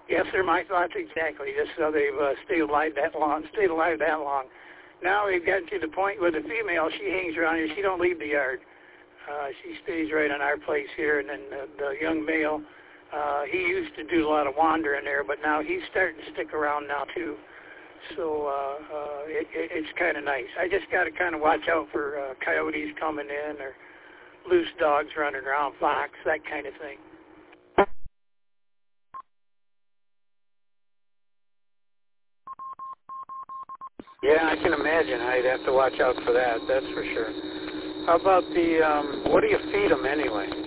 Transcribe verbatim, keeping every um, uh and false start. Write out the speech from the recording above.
Yes, sir. My thoughts exactly. Just so they've uh, stayed alive that long. Stayed alive that long. Now we've gotten to the point where the female, she hangs around here. She don't leave the yard. Uh, she stays right on our place here. And then the, the young male, uh, he used to do a lot of wandering there, but now he's starting to stick around now too. So uh, uh, it, it, it's kind of nice. I just got to kind of watch out for uh, coyotes coming in or loose dogs running around, fox, that kind of thing. Yeah, I can imagine. I'd have to watch out for that, that's for sure. How about the, um, what do you feed them anyway?